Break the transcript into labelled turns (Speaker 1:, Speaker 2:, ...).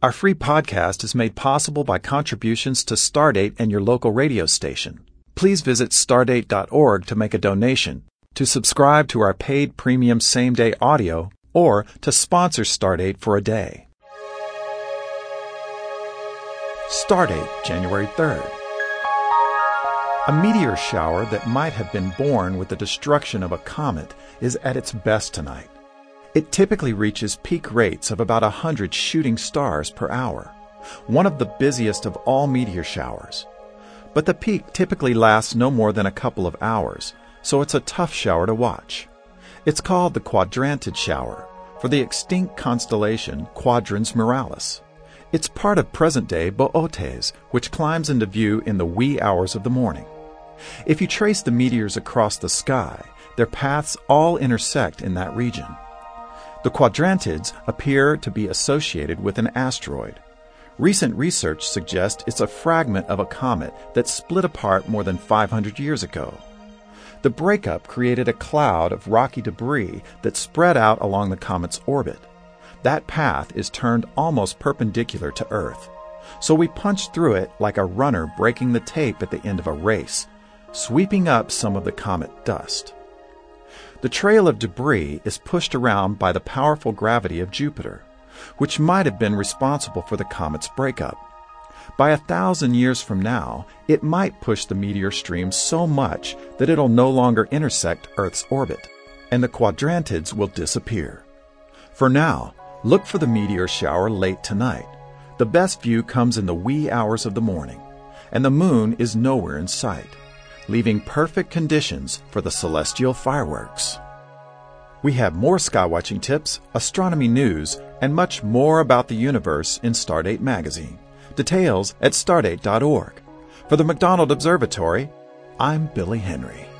Speaker 1: Our free podcast is made possible by contributions to Stardate and your local radio station. Please visit stardate.org to make a donation, to subscribe to our paid premium same-day audio, or to sponsor Stardate for a day. Stardate, January 3rd. A meteor shower that might have been born with the destruction of a comet is at its best tonight. It typically reaches peak rates of about 100 shooting stars per hour, one of the busiest of all meteor showers. But the peak typically lasts no more than a couple of hours, so it's a tough shower to watch. It's called the Quadrantid shower, for the extinct constellation Quadrans Muralis. It's part of present-day Boötes, which climbs into view in the wee hours of the morning. If you trace the meteors across the sky, their paths all intersect in that region. The Quadrantids appear to be associated with an asteroid. Recent research suggests it's a fragment of a comet that split apart more than 500 years ago. The breakup created a cloud of rocky debris that spread out along the comet's orbit. That path is turned almost perpendicular to Earth, so we punch through it like a runner breaking the tape at the end of a race, sweeping up some of the comet dust. The trail of debris is pushed around by the powerful gravity of Jupiter, which might have been responsible for the comet's breakup. By 1,000 years from now, it might push the meteor stream so much that it'll no longer intersect Earth's orbit, and the Quadrantids will disappear. For now, look for the meteor shower late tonight. The best view comes in the wee hours of the morning, and the moon is nowhere in sight, leaving perfect conditions for the celestial fireworks. We have more skywatching tips, astronomy news, and much more about the universe in Stardate magazine. Details at stardate.org. For the McDonald Observatory, I'm Billy Henry.